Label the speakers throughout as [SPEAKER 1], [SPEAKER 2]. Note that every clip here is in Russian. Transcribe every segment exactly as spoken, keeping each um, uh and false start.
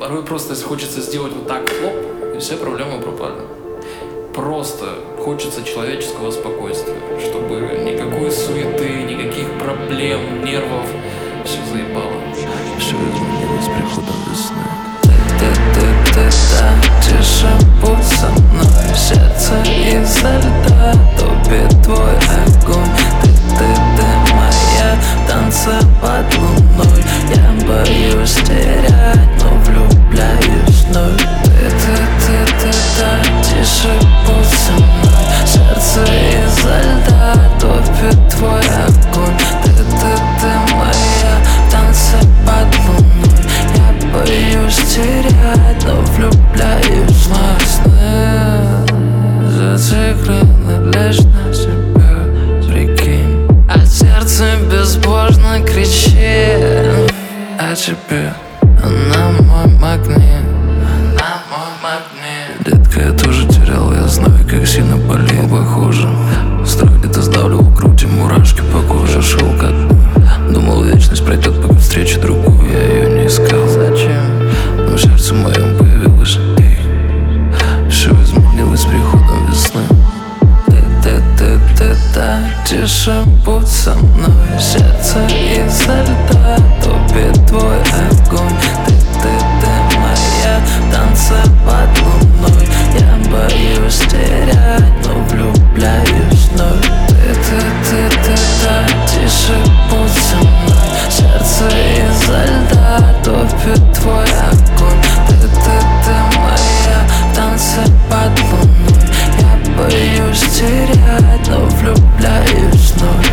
[SPEAKER 1] Порой просто хочется сделать вот так, хлоп, и все проблемы пропали. Просто хочется человеческого спокойствия, чтобы никакой суеты, никаких проблем, нервов. Все заебало.
[SPEAKER 2] Все изменилось с приходом весны. Ты-ты-ты-ты-да, тише будь со мной. Сердце изо льда топит твой огонь. Ты-ты-ты моя, танцы под луной. Я боюсь терять, но влюбляюсь вновь. Ты-ты-ты-ты-да, тише будь со мной. Сердце изо льда топит твой огонь. Ты-ты-ты моя, танцы под луной. Я боюсь терять, но влюбляюсь в сны. Зациклены лишь на себе, прикинь. А сердце безбожно кричит о тебе. Она мой магнит, она мой магнит. Детка, я тоже терял, я знаю, как сильно болит. Похоже, страх где-то сдавливал грудь и мурашки по коже шел ко дну. Думал, вечность пройдет, пока встречу другую. Я ее не искал. Зачем? Но в сердце моем появилась ты. Все изменилось с приходом весны. Ты-ты-ты-ты-да, тише будь со мной. Сердце изо льда топит твой огонь. Ты-ты-ты моя, танцы под луной. Я боюсь терять, но влюбляюсь вновь. Ты-ты-ты-ты-да, тише будь со мной. Сердце изо льда топит твой огонь. Ты-ты-ты моя, танцы под луной. Я боюсь терять, но влюбляюсь вновь.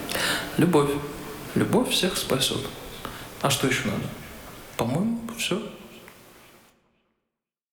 [SPEAKER 1] Любовь. Любовь всех спасет. А что еще надо? По-моему, все.